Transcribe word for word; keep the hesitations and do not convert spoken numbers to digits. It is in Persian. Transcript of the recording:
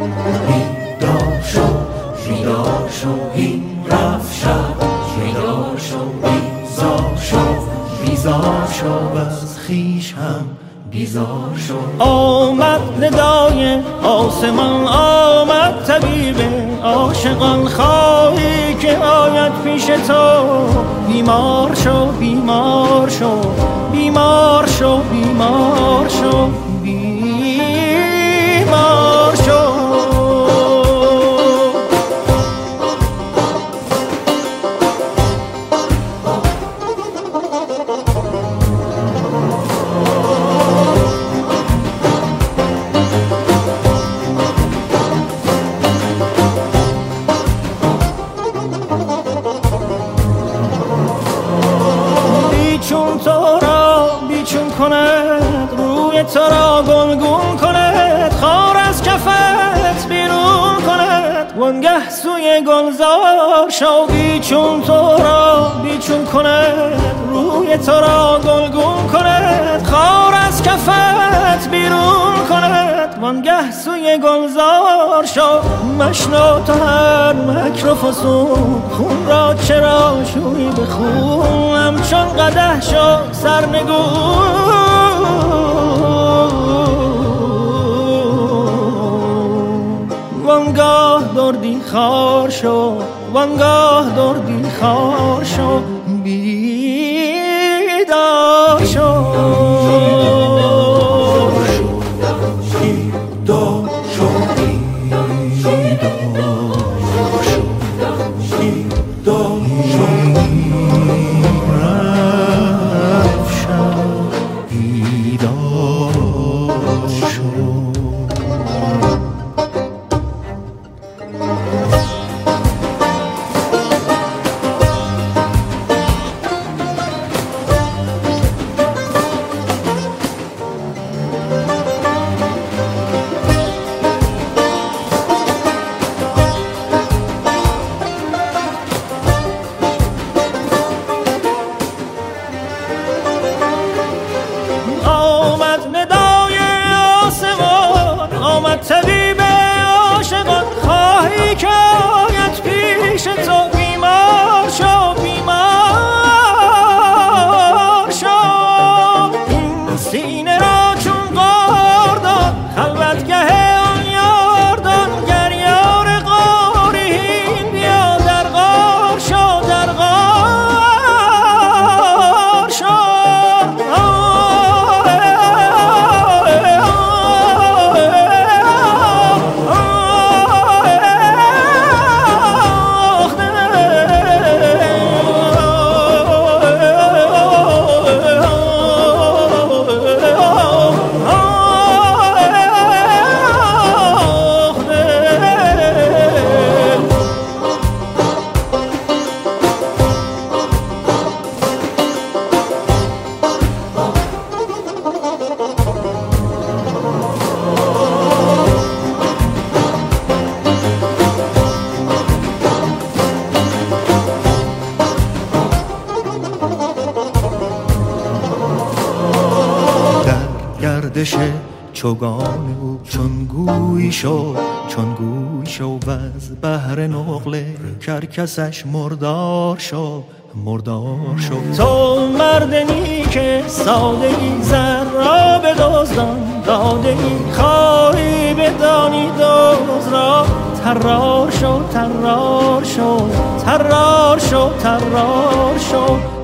بیدار شو بیدار شو این رفت شب بیدار شو بیزار شو بیزار شو از خویش هم بیزار شو. آمد ندای آسمان آمد طبیب عاشقان خواهی که آید پیش تو بیمار شو بیمار شو بیمار شو بیمار شو بیمار شو. بیچون تو را بیچون کند روی تو را گلگون کند خار از کفت بیرون کند وانگه سوی گلزار شو. بیچون تو را بیچون کند روی تو را گلگون کند خار از کفت بیرون کند وانگه سوی گلزار شو. مشنو تو هر مکر و فسون خون را چرا شوی به خون همچون قدح شو سرنگون وانگاه دردی خار شو وانگاه دردی خار شو بیدار شو بیدار شو بیدار شو بیدار شو رفت شب بیدار شو. طبیب عاشقان خواهی که آید پیش تو بیمار شو بیمار شو. این سینه را چون قاردان خلوتگه آن یاردان گر یار غارین بیا در غار شو در غار شو. گردش چوگان او چون گوی شد چون گوی شد و از بحر نقل کرکسش مردار شد مردار شد. تو مردنی که ساده ای زر را بدزدان داده ای خواهی بدانی دوز را ترار شو ترار شو ترار شو ترار شو